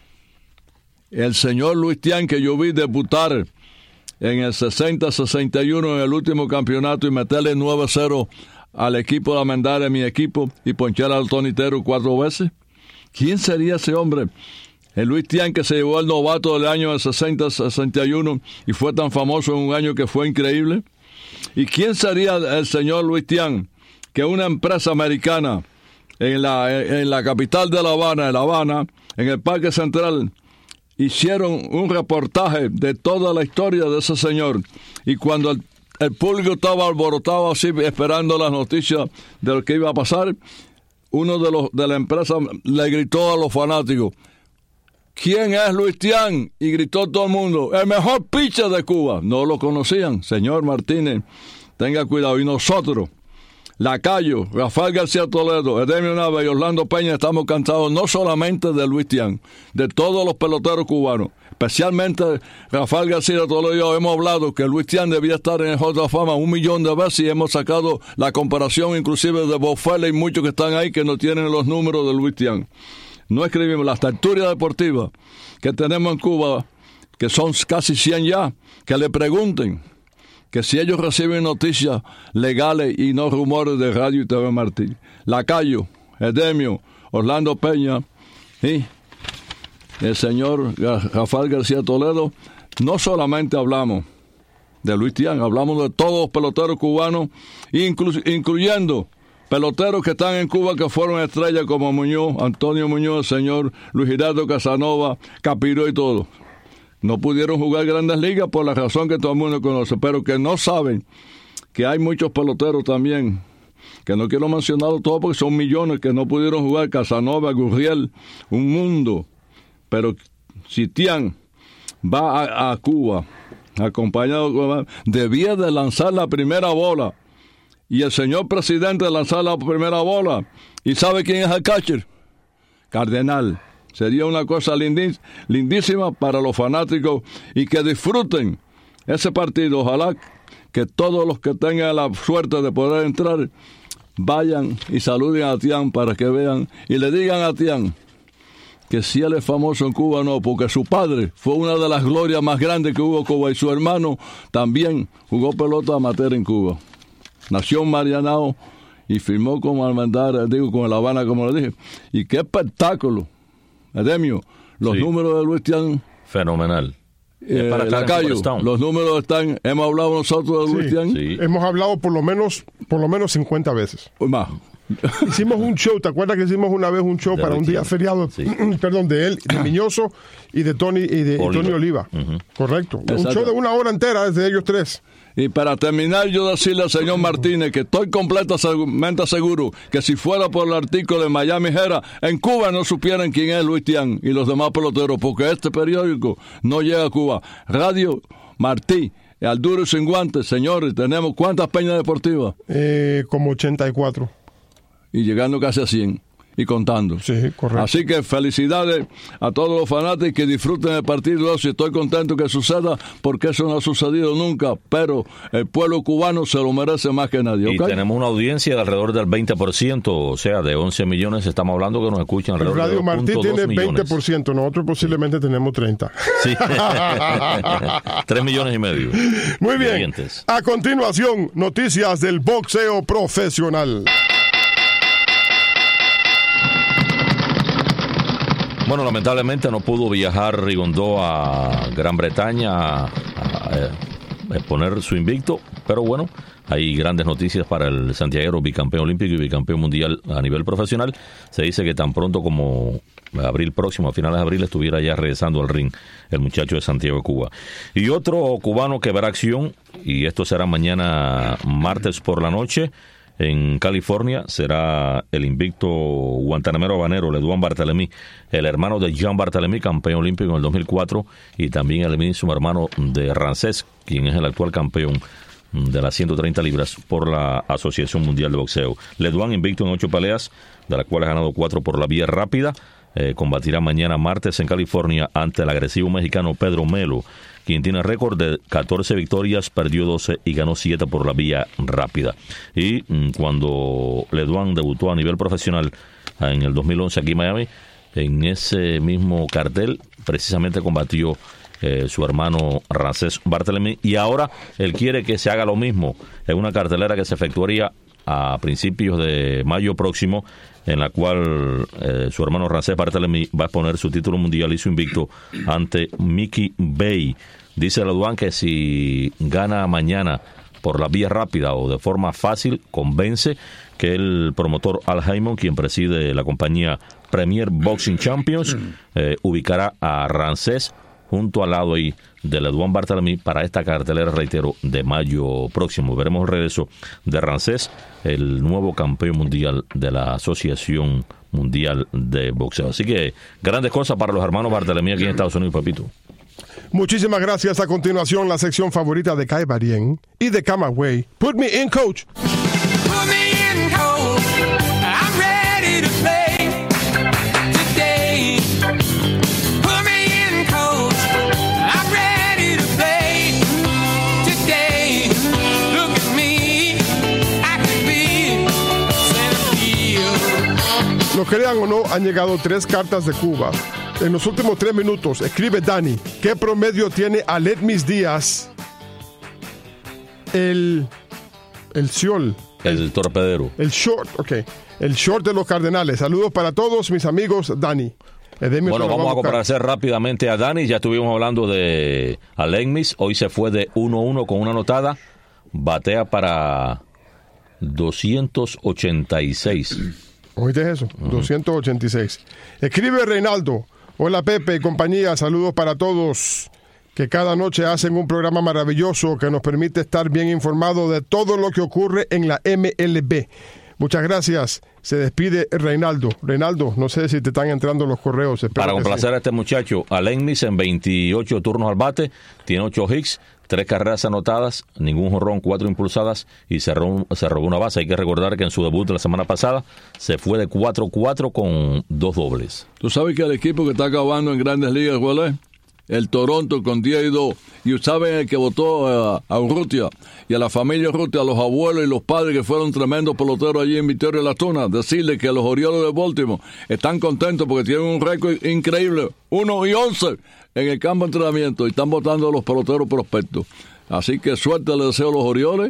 el señor Luis Tiani que yo vi debutar en el sesenta sesenta y uno en el último campeonato y meterle nueve cero al equipo de Amendares, mi equipo, y ponchar al tonitero cuatro veces? ¿Quién sería ese hombre? El Luis Tiani que se llevó el novato del año del sesenta sesenta y uno y fue tan famoso en un año que fue increíble. ¿Y quién sería el señor Luis Tiani que una empresa americana en la, en la capital de La Habana, en La Habana, en el Parque Central, hicieron un reportaje de toda la historia de ese señor? Y cuando el, el público estaba alborotado así esperando las noticias de lo que iba a pasar, uno de los de la empresa le gritó a los fanáticos: ¿quién es Luis Tiani? Y gritó todo el mundo: el mejor pitcher de Cuba. No lo conocían. Señor Martínez, tenga cuidado. Y nosotros, Lacayo, Rafael García Toledo, Edemio Nava y Orlando Peña, estamos cansados no solamente de Luis Tiani, de todos los peloteros cubanos. Especialmente Rafael García Toledo y yo hemos hablado que Luis Tiani debía estar en el Hall de Fama un millón de veces, y hemos sacado la comparación inclusive de Bob Ferrer y muchos que están ahí que no tienen los números de Luis Tiani. No escribimos las tertulias deportivas que tenemos en Cuba, que son casi cien ya, que le pregunten que si ellos reciben noticias legales y no rumores de Radio y T V Martí. Lacayo, Edemio, Orlando Peña y el señor Rafael García Toledo, no solamente hablamos de Luis Tiani, hablamos de todos los peloteros cubanos, inclu- incluyendo peloteros que están en Cuba que fueron estrellas como Muñoz, Antonio Muñoz, el señor Luis Giraldo Casanova, Capiro y todo. No pudieron jugar Grandes Ligas por la razón que todo el mundo conoce, pero que no saben que hay muchos peloteros también, que no quiero mencionarlos todos porque son millones que no pudieron jugar. Casanova, Gurriel, un mundo. Pero si Tiani va a, a Cuba acompañado, debía de lanzar la primera bola y el señor presidente lanzar la primera bola. ¿Y sabe quién es el catcher? Cardenal. Sería una cosa lindís, lindísima para los fanáticos y que disfruten ese partido. Ojalá que todos los que tengan la suerte de poder entrar vayan y saluden a Tian para que vean y le digan a Tian que si él es famoso en Cuba, no, porque su padre fue una de las glorias más grandes que hubo Cuba y su hermano también jugó pelota amateur en Cuba. Nació en Marianao y firmó con Almendara, digo, con La Habana, como le dije. Y qué espectáculo, Edemio, los sí. números de Luis Tian. Fenomenal. Eh, para Lacayo, los números están, hemos hablado nosotros de Luis sí, Tian. Sí. Hemos hablado por lo menos, por lo menos cincuenta veces. Más. Hicimos un show, ¿te acuerdas que hicimos una vez un show de para un día feriado? Sí. Perdón, de él, de Miñoso y de Tony y de Oliva. Y Tony Oliva. Uh-huh. Correcto. Exacto. Un show de una hora entera desde ellos tres. Y para terminar, yo decirle al señor Martínez que estoy completamente seguro que si fuera por el artículo de Miami Herald, en Cuba no supieran quién es Luis Tian y los demás peloteros, porque este periódico no llega a Cuba. Radio Martí, al duro y sin guantes, señores, tenemos ¿cuántas peñas deportivas? Eh, como ochenta y cuatro. Y llegando casi a cien. Y contando. Sí, correcto. Así que felicidades a todos los fanáticos que disfruten el partido. Y estoy contento que suceda porque eso no ha sucedido nunca, pero el pueblo cubano se lo merece más que nadie. Y ¿okay? Tenemos una audiencia de alrededor del veinte por ciento, o sea, de once millones, estamos hablando que nos escuchan alrededor Radio de dos punto dos Martí tiene millones. veinte por ciento, nosotros posiblemente sí. tenemos treinta. Sí, tres millones y medio. Muy bien, oyentes. A continuación, noticias del boxeo profesional. Bueno, lamentablemente no pudo viajar Rigondeaux a Gran Bretaña a, a, a exponer su invicto, pero bueno, hay grandes noticias para el santiaguero, bicampeón olímpico y bicampeón mundial a nivel profesional. Se dice que tan pronto como abril próximo, a finales de abril, estuviera ya regresando al ring el muchacho de Santiago de Cuba. Y otro cubano que verá acción, y esto será mañana martes por la noche, en California, será el invicto guantanamero habanero Leduán Barthelemy, el hermano de Jean Barthelemy, campeón olímpico en el dos mil cuatro, y también el mismo hermano de Rancés, quien es el actual campeón de las ciento treinta libras por la Asociación Mundial de Boxeo. Leduán invicto en ocho peleas, de las cuales ha ganado cuatro por la vía rápida. Eh, combatirá mañana martes en California ante el agresivo mexicano Pedro Melo, quien tiene récord de catorce victorias, perdió doce y ganó siete por la vía rápida. Y mmm, cuando Leduán debutó a nivel profesional en el dos mil once aquí en Miami, en ese mismo cartel precisamente combatió eh, su hermano Rancés Barthelemy, y ahora él quiere que se haga lo mismo en una cartelera que se efectuaría a principios de mayo próximo, en la cual eh, su hermano Rancés Barthelemy va a exponer su título mundial y su invicto ante Mickey Bay. Dice Leduán que si gana mañana por la vía rápida o de forma fácil, convence que el promotor Al Haymon, quien preside la compañía Premier Boxing Champions, eh, ubicará a Rancés junto al lado ahí de Leduán Barthelemy para esta cartelera, reitero, de mayo próximo. Veremos el regreso de Rancés, el nuevo campeón mundial de la Asociación Mundial de Boxeo. Así que grandes cosas para los hermanos Barthelemy aquí en Estados Unidos, papito. Muchísimas gracias. A continuación, la sección favorita de Kai Barien y de Camagüey. Put me in, coach. Put me in, coach. I'm ready to play today. Put me in, coach. I'm ready to play today. Look at me. I can be center field. Lo crean o no, han llegado tres cartas de Cuba. En los últimos tres minutos, escribe Dani, ¿qué promedio tiene Aledmis Díaz? El, el Siol. El, el torpedero. El short, ok. El short de los Cardenales. Saludos para todos mis amigos, Dani. Edemio, bueno, vamos a, a complacer rápidamente a Dani. Ya estuvimos hablando de Aledmis. Hoy se fue de uno a uno con una anotada. Batea para doscientos ochenta y seis. ¿Oíste eso? Uh-huh. doscientos ochenta y seis. Escribe Reinaldo. Hola Pepe y compañía, saludos para todos que cada noche hacen un programa maravilloso que nos permite estar bien informados de todo lo que ocurre en la M L B. Muchas gracias. Se despide Reinaldo. Reinaldo, no sé si te están entrando los correos. Espero para complacer sí. a este muchacho, Aledmis en veintiocho turnos al bate, tiene ocho hits, tres carreras anotadas, ningún jonrón, cuatro impulsadas y se robó, se robó una base. Hay que recordar que en su debut de la semana pasada se fue de cuatro cuatro con dos dobles. ¿Tú sabes que el equipo que está acabando en Grandes Ligas cuál es? el Toronto con diez y dos. Y saben el que votó a, a Urrutia y a la familia Urrutia, a los abuelos y los padres que fueron tremendos peloteros allí en Victoria Las Tunas, decirles que los Orioles de Baltimore están contentos porque tienen un récord increíble, uno y once en el campo de entrenamiento, y están votando a los peloteros prospectos. Así que suerte le deseo a los Orioles,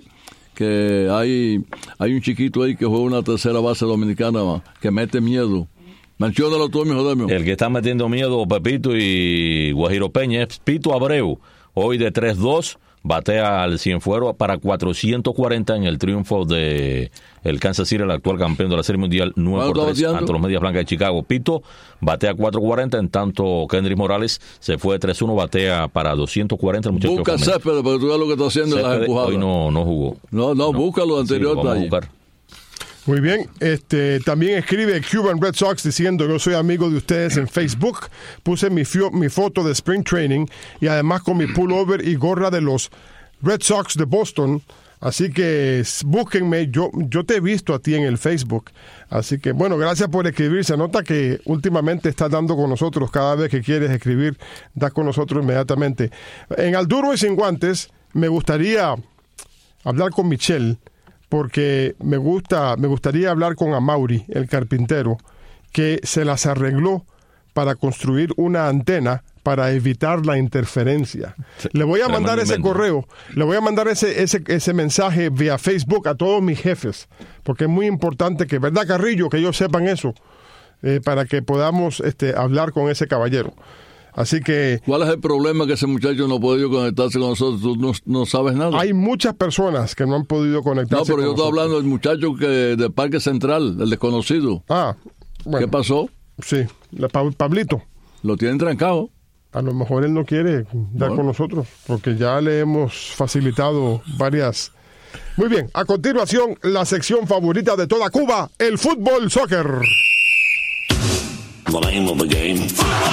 que hay, hay un chiquito ahí que juega una tercera base dominicana que mete miedo. Menciónalo tú, mijo Demio. El que está metiendo miedo, Pepito y Guajiro Peña, es Pito Abreu. Hoy de tres dos, batea al Cienfuegos para cuatrocientos cuarenta en el triunfo de el Kansas City, el actual campeón de la Serie Mundial, nueve por tres ante los Medias Blancas de Chicago. Pito batea cuatrocientos cuarenta, en tanto Kendrick Morales se fue de tres uno, batea para doscientos cuarenta. El muchacho busca Céspedes, porque tú ves lo que está haciendo en las empujadas. Hoy no, no jugó. No, no, no, búscalo anterior. Sí, vamos a buscar. Muy bien, este también escribe Cuban Red Sox diciendo: yo soy amigo de ustedes en Facebook, puse mi, fio, mi foto de Spring Training y además con mi pullover y gorra de los Red Sox de Boston, así que búsquenme, yo, yo te he visto a ti en el Facebook, así que bueno, gracias por escribir. Se nota que últimamente estás dando con nosotros, cada vez que quieres escribir, das con nosotros inmediatamente. En Al Duro y Sin Guantes me gustaría hablar con Michelle, porque me gusta, me gustaría hablar con Amaury, el carpintero, que se las arregló para construir una antena para evitar la interferencia. Sí, le voy a mandar ese correo, le voy a mandar ese, ese, ese mensaje vía Facebook a todos mis jefes, porque es muy importante que, ¿verdad, Carrillo?, que ellos sepan eso, eh, para que podamos este, hablar con ese caballero. Así que... ¿Cuál es el problema que ese muchacho no ha podido conectarse con nosotros? Tú no, no sabes nada. Hay muchas personas que no han podido conectarse. No, pero con yo estoy nosotros. hablando del muchacho que del Parque Central, el desconocido. Ah, bueno. ¿Qué pasó? Sí, la, Pablito. Lo tienen trancado. A lo mejor él no quiere dar no. con nosotros, porque ya le hemos facilitado varias... Muy bien, a continuación, la sección favorita de toda Cuba, el fútbol soccer. The name of the game.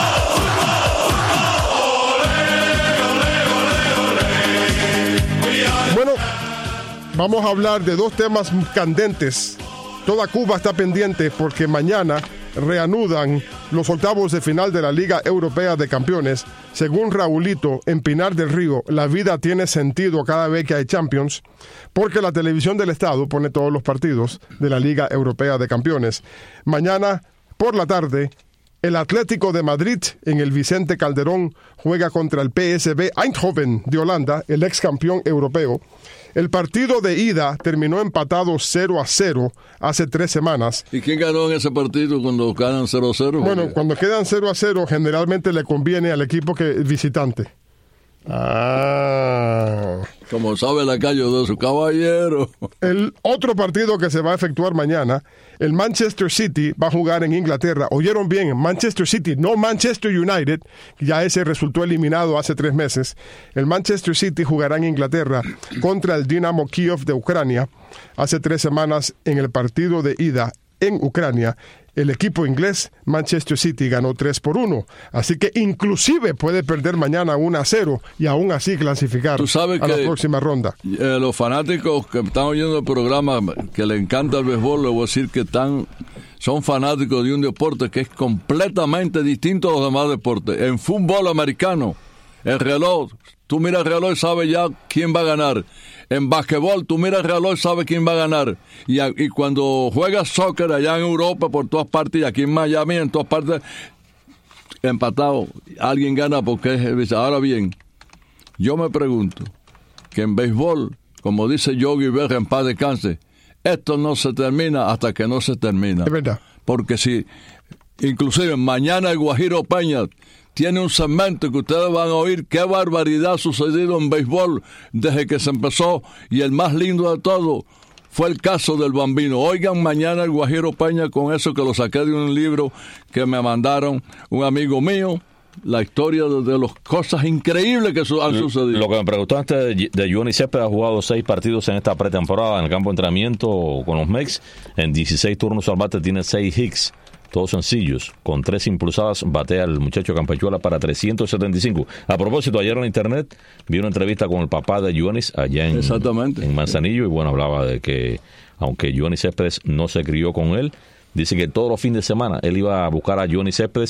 Bueno, vamos a hablar de dos temas candentes. Toda Cuba está pendiente porque mañana reanudan los octavos de final de la Liga Europea de Campeones. Según Raulito, en Pinar del Río, la vida tiene sentido cada vez que hay Champions, porque la televisión del Estado pone todos los partidos de la Liga Europea de Campeones. Mañana, por la tarde, el Atlético de Madrid en el Vicente Calderón juega contra el P S V Eindhoven de Holanda, el ex campeón europeo. El partido de ida terminó empatado cero a cero hace tres semanas. ¿Y quién ganó en ese partido cuando quedan cero a cero? Bueno, cuando quedan cero a cero generalmente le conviene al equipo que visitante. Ah. Como sabe la calle de su caballero. El otro partido que se va a efectuar mañana, el Manchester City va a jugar en Inglaterra. Oyeron bien, Manchester City, no Manchester United, ya ese resultó eliminado hace tres meses. El Manchester City jugará en Inglaterra contra el Dinamo Kiev de Ucrania. Hace tres semanas, en el partido de ida en Ucrania, el equipo inglés Manchester City ganó tres por uno, así que inclusive puede perder mañana uno a cero y aún así clasificar ¿Tú sabes a que, la próxima ronda. Eh, los fanáticos que están oyendo el programa, que le encanta el béisbol, le voy a decir que están, son fanáticos de un deporte que es completamente distinto a los demás deportes. En fútbol americano, el reloj, tú miras el reloj y sabes ya quién va a ganar. En basquetbol, tú miras el reloj y sabes quién va a ganar. Y, a, y cuando juegas soccer allá en Europa, por todas partes, y aquí en Miami, en todas partes, empatado, alguien gana porque es... Ahora bien, yo me pregunto, que en béisbol, como dice Yogi Berra, en paz descanse, esto no se termina hasta que no se termina. Es verdad. Porque si, inclusive mañana el Guajiro Peña tiene un segmento que ustedes van a oír qué barbaridad ha sucedido en béisbol desde que se empezó, y el más lindo de todo fue el caso del Bambino. Oigan mañana el Guajiro Peña con eso, que lo saqué de un libro que me mandaron un amigo mío, la historia de, de las cosas increíbles que su, han sucedido. Lo que me preguntaste de, de Johnny Céspedes, ha jugado seis partidos en esta pretemporada en el campo de entrenamiento con los Mex, en dieciséis turnos al bate tiene seis hits, todos sencillos, con tres impulsadas, batea el muchacho Campechuela para trescientos setenta y cinco. A propósito, ayer en internet vi una entrevista con el papá de Yonis allá en, en Manzanillo, y bueno, hablaba de que aunque Johnny Céspedes no se crió con él, dice que todos los fines de semana él iba a buscar a Johnny Céspedes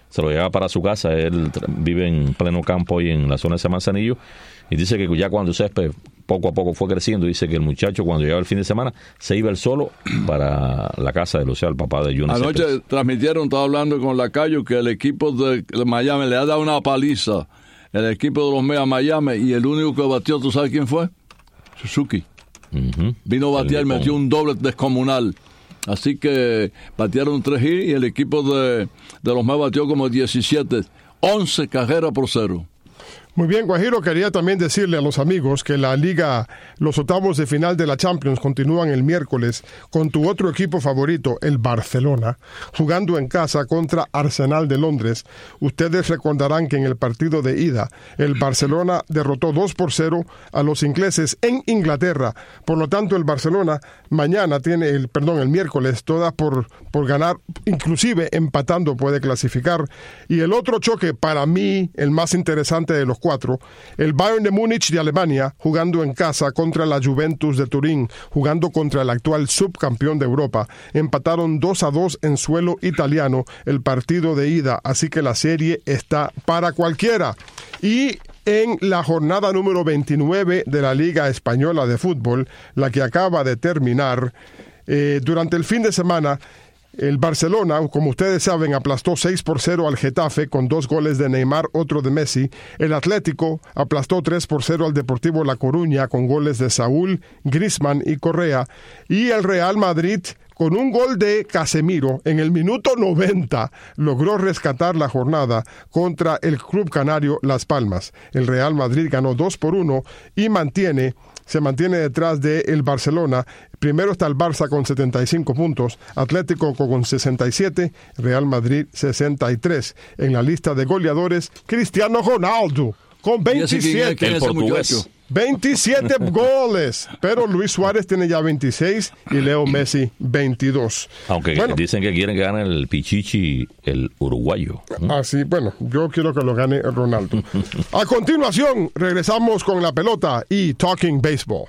se lo llevaba para su casa. Él tra- vive en pleno campo y en la zona de San Manzanillo, y dice que ya cuando el césped poco a poco fue creciendo, dice que el muchacho cuando llegaba el fin de semana se iba él solo para la casa de Lucía, el papá de Johnny Anoche Céspedes. transmitieron, estaba hablando con Lacayo, que el equipo de Miami le ha dado una paliza. El equipo de los Mets a Miami, y el único que batió, ¿tú sabes quién fue? Suzuki. Uh-huh. Vino a batear, El metió Nippon. un doble descomunal. Así que batearon tres hits y el equipo de, de los Mets batió como diecisiete, once carreras por cero. Muy bien, Guajiro, quería también decirle a los amigos que la liga, los octavos de final de la Champions continúan el miércoles con tu otro equipo favorito, el Barcelona, jugando en casa contra Arsenal de Londres. Ustedes recordarán que en el partido de ida, el Barcelona derrotó dos por cero a los ingleses en Inglaterra. Por lo tanto, el Barcelona mañana tiene, el perdón, el miércoles, todas por, por ganar, inclusive empatando puede clasificar. Y el otro choque, para mí, el más interesante de los cuatro, el Bayern de Múnich de Alemania jugando en casa contra la Juventus de Turín, jugando contra el actual subcampeón de Europa. Empataron dos a dos en suelo italiano el partido de ida, así que la serie está para cualquiera. Y en la jornada número veintinueve de la Liga Española de Fútbol, la que acaba de terminar, eh, durante el fin de semana, el Barcelona, como ustedes saben, aplastó seis por cero al Getafe con dos goles de Neymar, otro de Messi. El Atlético aplastó tres por cero al Deportivo La Coruña con goles de Saúl, Griezmann y Correa. Y el Real Madrid, con un gol de Casemiro en el minuto noventa, logró rescatar la jornada contra el Club Canario Las Palmas. El Real Madrid ganó dos por uno y mantiene... se mantiene detrás de el Barcelona. Primero está el Barça con setenta y cinco puntos, Atlético con sesenta y siete, Real Madrid sesenta y tres. En la lista de goleadores, Cristiano Ronaldo con veintisiete. ¿Quién El es ese portugués. muchacho? veintisiete goles, pero Luis Suárez tiene ya veintiséis y Leo Messi veintidós. Aunque Bueno, dicen que quieren que gane el Pichichi, el uruguayo. ¿Mm? así, bueno, yo quiero que lo gane Ronaldo. A continuación, regresamos con la pelota y Talking Baseball.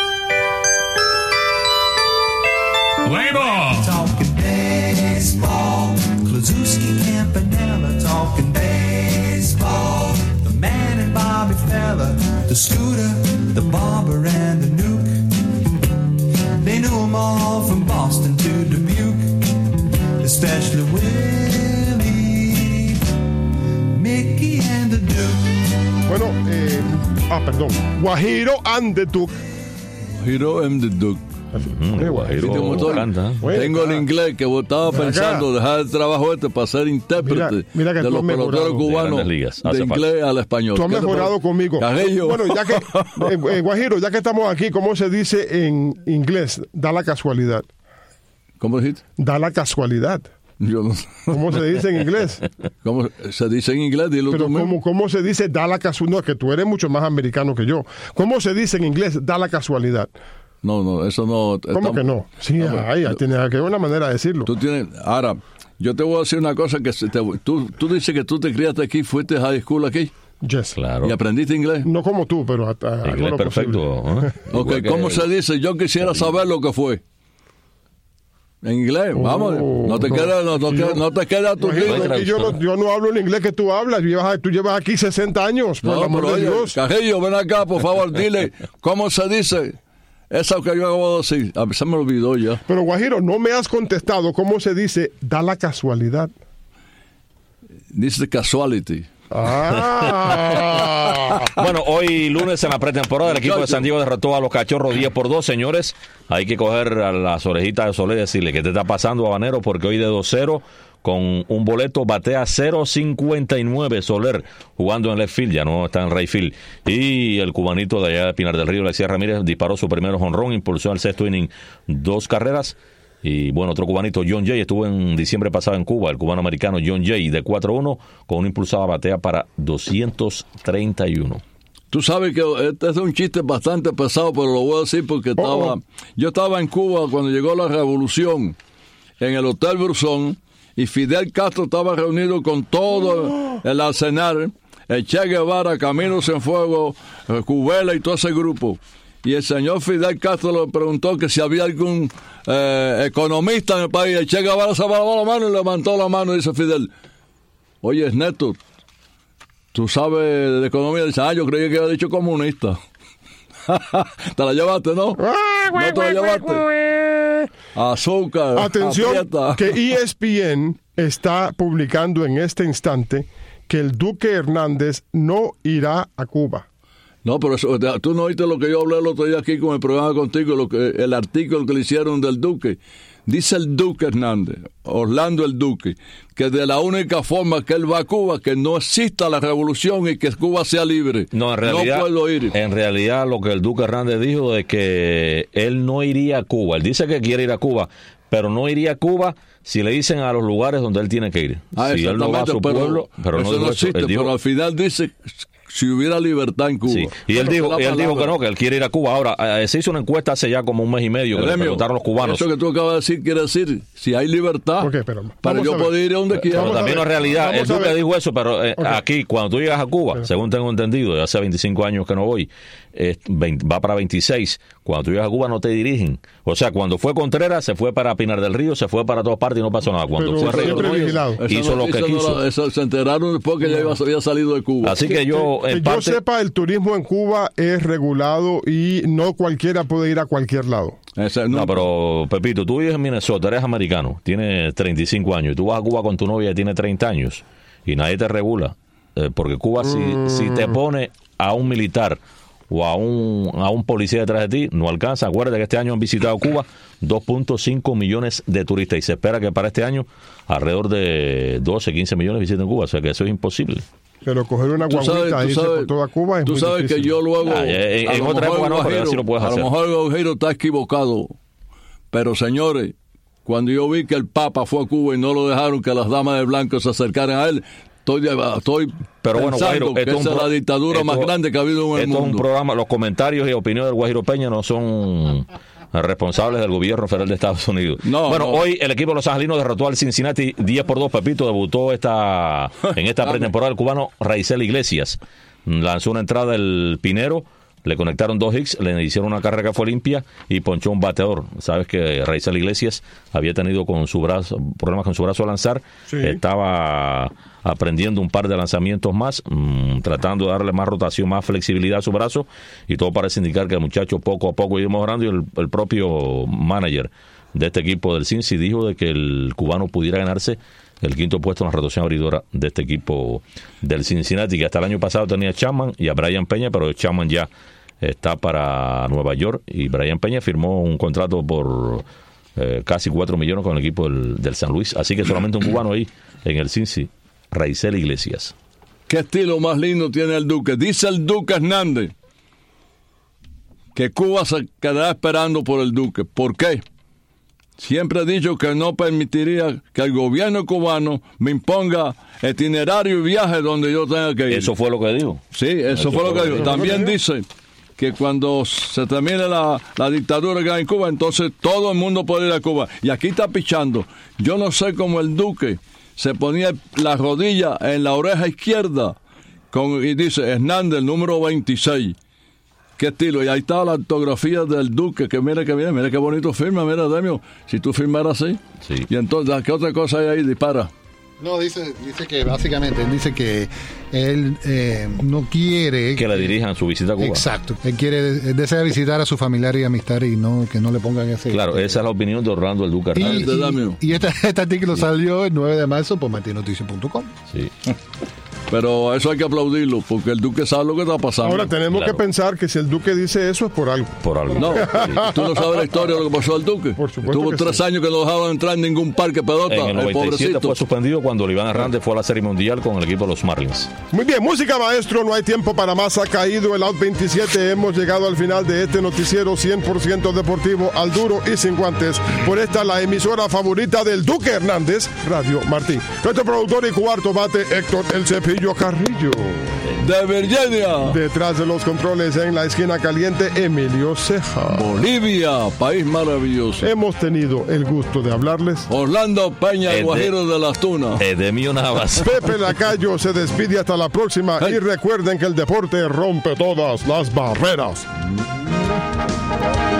Play ball. Talking baseball, Klazuski, Campanella, talking baseball. The man and Bobby Fella, the Scooter, the Barber and the Nuke. They knew them all from Boston to Dubuque, especially Willie, Mickey and the Duke. Bueno, eh, ah, perdón, Guajiro and the Duke. Hero and the Duke. Mm, el Guajiro ¿Viste cómo estoy? canta. Bueno, Tengo el ah, inglés que estaba ven acá. pensando dejar el trabajo este para ser intérprete Mira, mira que de tú los has mejorado. peloteros De cubanos Grandes Ligas. de Hace inglés al español. Tú has ¿Qué te mejorado parece? conmigo. Carrillo. Bueno, ya que, eh, eh, Guajiro, ya que estamos aquí, ¿cómo se dice en inglés? Da la casualidad. ¿Cómo dijiste? Da la casualidad. Yo no sé. ¿Cómo se dice en inglés? ¿Cómo se dice en inglés? Dilo Pero tú mismo. ¿cómo, ¿cómo se dice da la casualidad? No, es que tú eres mucho más americano que yo. ¿Cómo se dice en inglés da la casualidad? No, no, eso no. ¿Cómo estamos- que no? Sí, No, hay, pero- tiene que haber una manera de decirlo. Tú tienes. Ahora, yo te voy a decir una cosa que se te- tú, tú dices que tú te criaste aquí, fuiste a high school aquí Yes. Claro. y aprendiste inglés. No como tú, pero hasta hago Inglés lo perfecto. posible. ¿eh? Ok, Igual que- ¿cómo se dice? Yo quisiera saber lo que fue. En inglés, vamos, Oh, no te no. queda, no, no, Yo- queda- no te queda tu Imagínate, título. que yo, no, yo no hablo el inglés que tú hablas. Llevas, tú llevas aquí sesenta años, por el No, amor pero de oye, Dios. Carrillo, ven acá, por favor, dile cómo se dice eso que yo acabo de decir. A mí se me olvidó ya. Pero Guajiro, no me has contestado cómo se dice da la casualidad. Dice casuality. Ah. Bueno, hoy lunes en la pretemporada el equipo de San Diego derrotó a los Cachorros diez por dos, señores. Hay que coger a las orejitas de Soler y decirle qué te está pasando, habanero, porque hoy de dos cero con un boleto batea cero cincuenta y nueve Soler jugando en left field, ya no está en right field. Y el cubanito de allá de Pinar del Río, Alexis Ramírez, disparó su primer jonrón, impulsó al sexto inning dos carreras. Y bueno, otro cubanito, John Jay, estuvo en diciembre pasado en Cuba, el cubano americano John Jay, de cuatro uno, con una impulsada batea para doscientos treinta y uno. Tú sabes que este es un chiste bastante pesado, pero lo voy a decir porque estaba, Oh, oh. yo estaba en Cuba cuando llegó la revolución en el Hotel Brusón y Fidel Castro estaba reunido con todo el arsenal, el Che Guevara, Caminos en Fuego, eh, Cubela y todo ese grupo. Y el señor Fidel Castro le preguntó que si había algún eh, economista en el país. El Che Guevara se lavó la mano y levantó la mano y dice Fidel, oye, Ernesto, tú sabes de economía. Dice, ah, yo creía que había dicho comunista. Te la llevaste, ¿no? No te la llevaste. Azúcar. Atención, aprieta. que E S P N está publicando en este instante que el Duque Hernández no irá a Cuba. No, pero eso, tú no oíste lo que yo hablé el otro día aquí con el programa contigo, lo que, el artículo que le hicieron del Duque. Dice el Duque Hernández, Orlando el Duque, que de la única forma que él va a Cuba, que no exista la revolución y que Cuba sea libre. No, en realidad, no puedo ir. En realidad lo que el Duque Hernández dijo es que él no iría a Cuba. Él dice que quiere ir a Cuba, pero no iría a Cuba si le dicen a los lugares donde él tiene que ir. Ah, si él no va a su pero, pueblo, pero eso no, no existe, eso. Dijo, pero al final dice si hubiera libertad en Cuba. Sí. Y él dijo, y él dijo que no, que él quiere ir a Cuba. Ahora, eh, se hizo una encuesta hace ya como un mes y medio que le preguntaron los cubanos. Eso que tú acabas de decir quiere decir, si hay libertad, okay, pero, para yo poder ir a donde quiera. Pero también no es realidad. El Duque dijo eso, pero eh, okay. aquí, cuando tú llegas a Cuba, pero, según tengo entendido, hace veinticinco años que no voy, eh, veinte, va para veintiséis, cuando tú llegas a Cuba no te dirigen. O sea, cuando fue Contreras, se fue para Pinar del Río, se fue para todas partes y no pasó nada. Cuando pero fue Rey Rodríguez, hizo lo que eso quiso. No la, eso se enteraron después que no. ya había salido de Cuba. Así que yo, que, en que parte, yo sepa, el turismo en Cuba es regulado y no cualquiera puede ir a cualquier lado. Ese, no, no, pero Pepito, tú vives en Minnesota, eres americano, tienes treinta y cinco años y tú vas a Cuba con tu novia que tiene treinta años y nadie te regula. Eh, porque Cuba, mm. si, si te pone a un militar o a un, a un policía detrás de ti, no alcanza. Acuérdate que este año han visitado Cuba dos punto cinco millones de turistas y se espera que para este año alrededor de doce, quince millones visiten Cuba, o sea que eso es imposible. Pero coger una guaguita e irse por toda Cuba es tú muy sabes difícil. Que yo luego ah, en, en otra época no, pero así lo puedes a hacer. A lo mejor el Guajiro está equivocado, pero señores, cuando yo vi que el Papa fue a Cuba y no lo dejaron que las damas de blanco se acercaran a él, Estoy, estoy pero bueno, pensando Guajiro, que esa es la dictadura esto, más grande que ha habido en el esto mundo. Es un programa, los comentarios y opiniones del Guajiro Peña no son responsables del gobierno federal de Estados Unidos. No, bueno, no. Hoy el equipo de los angelinos derrotó al Cincinnati diez por dos. Pepito debutó esta en esta pretemporada el cubano Raizel Iglesias. Lanzó una entrada el Pinero, le conectaron dos hits, le hicieron una carrera que fue limpia y ponchó un bateador. Sabes que Raizel Iglesias había tenido con su brazo problemas con su brazo a lanzar. Sí. Estaba aprendiendo un par de lanzamientos más, mmm, tratando de darle más rotación, más flexibilidad a su brazo, y todo parece indicar que el muchacho poco a poco iba mejorando. Y el, el propio manager de este equipo del Cincy dijo de que el cubano pudiera ganarse el quinto puesto en la rotación abridora de este equipo del Cincinnati, que hasta el año pasado tenía a Chapman y a Brian Peña, pero Chapman ya está para Nueva York y Brian Peña firmó un contrato por eh, casi cuatro millones con el equipo del, del San Luis. Así que solamente un cubano ahí en el Cincy, Raizel Iglesias. ¿Qué estilo más lindo tiene el Duque? Dice el Duque Hernández que Cuba se quedará esperando por el Duque. ¿Por qué? Siempre he dicho que no permitiría que el gobierno cubano me imponga itinerario y viaje donde yo tenga que ir. Eso fue lo que dijo. Sí, eso, eso fue lo que dijo. También dice que cuando se termine la, la dictadura que hay en Cuba, entonces todo el mundo puede ir a Cuba. Y aquí está pichando. Yo no sé cómo el Duque se ponía la rodilla en la oreja izquierda con, y dice Hernández, el número veintiséis. ¿Qué estilo? Y ahí está la ortografía del Duque, que mira que bien, mira qué bonito firma, mira, Demio, si tú firmaras así. Sí. Y entonces, ¿qué otra cosa hay ahí? Dispara. No, dice, dice que básicamente, él dice que él eh, no quiere... Que le dirijan su visita a Cuba. Exacto. Él quiere, él desea visitar a su familiar y amistad y no que no le pongan ese... Claro, esa es la opinión de Orlando el Duque Hernández. Y, y, y este, este artículo salió el nueve de marzo por martin noticias punto com. Sí. Pero eso hay que aplaudirlo, porque el Duque sabe lo que está pasando. Ahora tenemos Claro. que pensar que si el Duque dice eso es por algo. Por algo. No, tú no sabes la historia de lo que pasó al Duque. Por supuesto Estuvo que tres sí. años que no dejaban entrar en ningún parque pelota. En el noventa y siete pobrecito. fue suspendido cuando Iván Hernández fue a la Serie Mundial con el equipo de los Marlins. Muy bien, música maestro, no hay tiempo para más. Ha caído el out veintisiete. Hemos llegado al final de este noticiero cien por ciento deportivo al duro y sin guantes. Por esta la emisora favorita del Duque Hernández, Radio Martí. Nuestro productor y cuarto bate, Héctor El Cepillo Carrillo. De Virginia. Detrás de los controles en la esquina caliente, Emilio Ceja. Bolivia, país maravilloso. Hemos tenido el gusto de hablarles. Orlando Peña, el Ede- Guajiro de las Tunas. Edemio Navas. Pepe Lacayo se despide hasta la próxima. Hey. Y recuerden que el deporte rompe todas las barreras.